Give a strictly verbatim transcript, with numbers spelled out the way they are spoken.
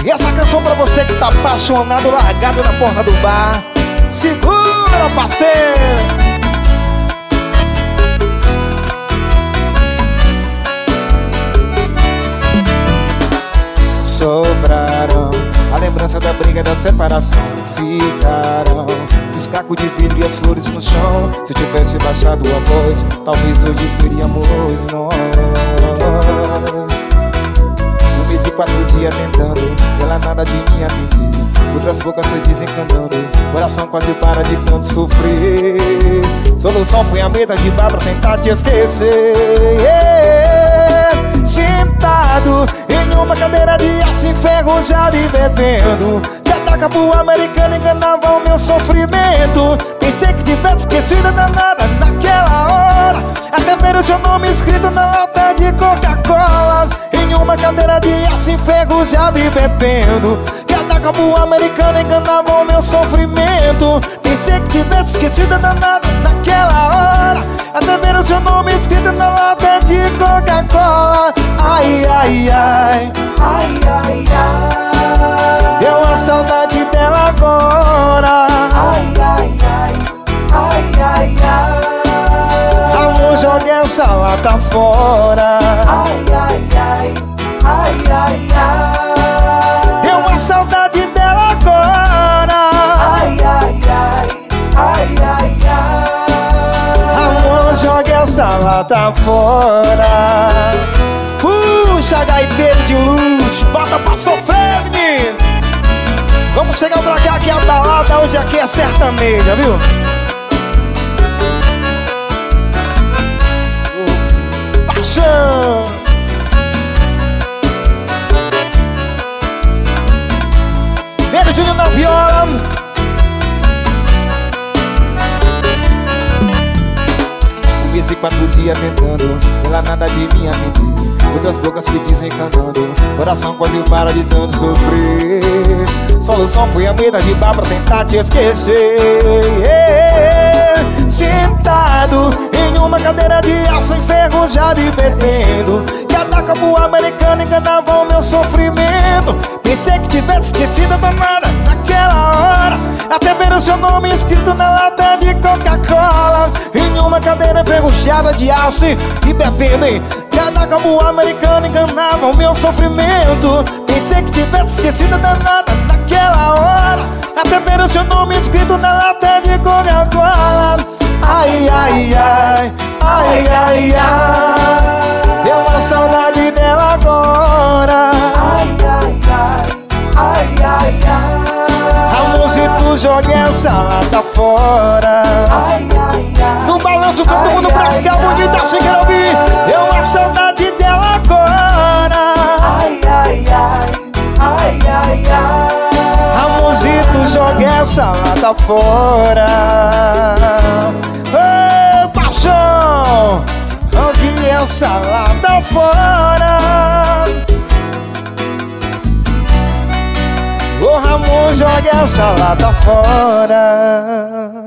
E essa canção pra você que tá apaixonado, largado na porta do bar. Segura, parceiro. Sobraram a lembrança da briga, da separação. Ficaram os cacos de vidro e as flores no chão. Se eu tivesse baixado a voz, talvez hoje seríamos nós. Um mês e quatro dias tentando, ela nada de mim atender. Outras bocas foi desencanando, coração quase para de tanto sofrer. Solução foi a meta de bar pra tentar te esquecer. Sentado em uma cadeira de aço enferrujado e bebendo, cada capo americano enganava o meu sofrimento. Pensei que tivesse esquecido danada naquela hora, até ver o seu nome escrito na lata de Coca-Cola. Em uma cadeira de aço enferrujado e bebendo, cada capo americano enganava o meu sofrimento. Pensei que tivesse esquecido danada naquela hora, até ver o seu nome escrito na lata de Coca-Cola. Ai, ai, ai, ai, ai, ai, deu uma saudade dela agora. Ai, ai, ai, ai, ai, ai, amor, jogue essa lata fora. Ai, ai, ai, ai, ai, ai, deu uma saudade dela agora. Ai, ai, ai, ai, ai, ai, amor, jogue essa lata fora. Puxa, gaiteiro de luz, bota pra sofrer, menino. Vamos chegar pra cá que a balada hoje aqui é sertaneja, viu? Paixão. Nele Júnior na viola. Um mês e quatro dias tentando, ela nada de mim atender. Outras bocas fui desencanando, coração quase para de tanto sofrer. Solução foi a meta de bar pra tentar te esquecer. Sentado em uma cadeira de aço enferrujado e bebendo, cada capo americano enganava o meu sofrimento. Pensei que tivesse esquecido a danada naquela hora, até ver o seu nome escrito na lata de Coca-Cola. Em uma cadeira enferrujada de aço e bebendo, cada cabo americano enganava o meu sofrimento. Pensei que tivesse esquecido a danada naquela hora, até ver o seu nome escrito na lata de Coca-Cola. Ai, ai, ai, ai, ai, ai, deu uma saudade dela agora. Ai, ai, ai, ai, ai, ai, amor, se tu jogue essa lata fora. Ai, ai, ai, no balanço todo ai, mundo pra ficar bonita assim, quero ouvir. Deu uma saudade dela agora. Ai, ai, ai, ai, ai, ai, amor, se tu jogue essa lata fora. Ô, paixão, jogue essa lata fora. Ô, Ramon, jogue essa lata fora.